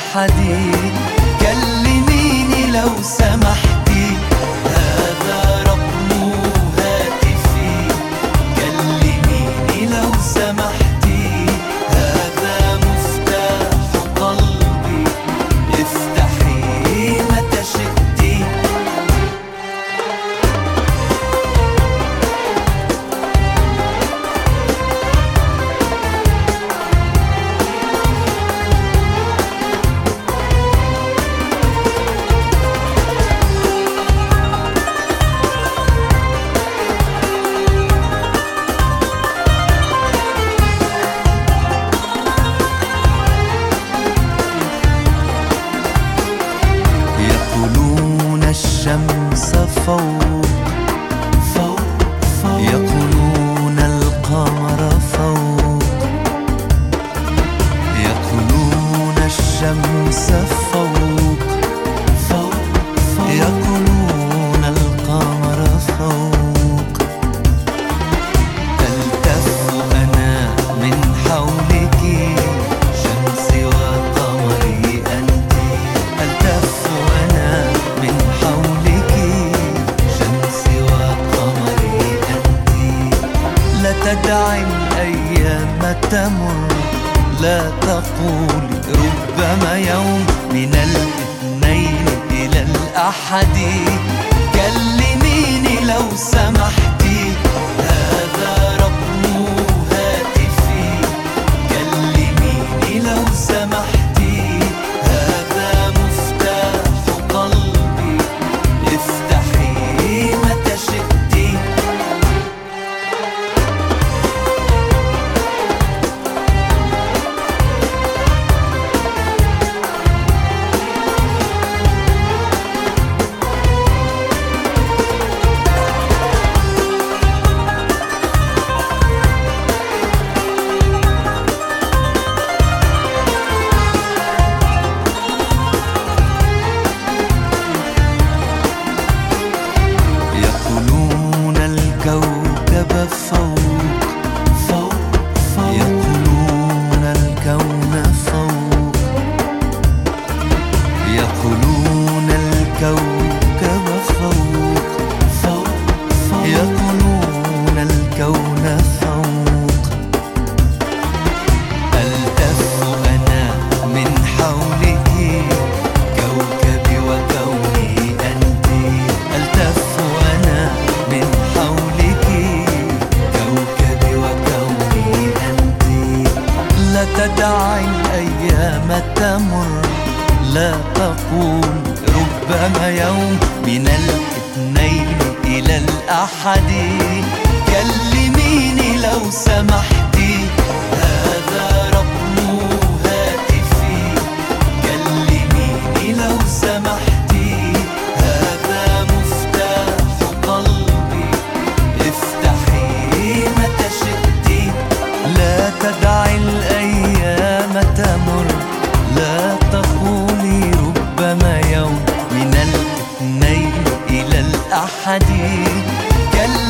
الأحد. كلميني لو سمحتي، هذا رقم هاتفي. كلميني لو سمحتي، هذا مفتاح قلبي. افتحي متى شئتي. الشمس فوق فوق فوق، يقولون القمر فوق. يقولون الشمس فوق فوق فوق، يقولون القمر فوق. ألتف أنا من حولك، شمسي وقمري أنت. ألتف أنا من حولك، شمسي وقمري أنت. لا تدعي الأيام تمر، لا تقولي ربما يوم من الاثنين إلى الأحد. كلميني لو سمحتي، هذا رقم هاتفي. كلميني لو سمحتي، هذا مفتاح قلبي. افتحي متى شئتي. الكوكب فوق فوق فوق، يقولون الكون فوق. يقولون الكوكب فوق فوق فوق، يقولون الكون فوق. ألتف أنا من حولك، كوكبي وكوني أنت. ألتف أنا من حولك، كوكبي وكوني أنت. لا تدعي الأيام تمر، لا تقول ربما يوم من الاثنين إلى الأحد. كلميني لو سمحتي، هذا رقم هاتفي. كلميني لو سمحتي، هذا مفتاح قلبي. افتحي متى شئتي. لا تدعي الأيام تمر، لا تقولي ربما يوم من الاثنين إلى الأحد.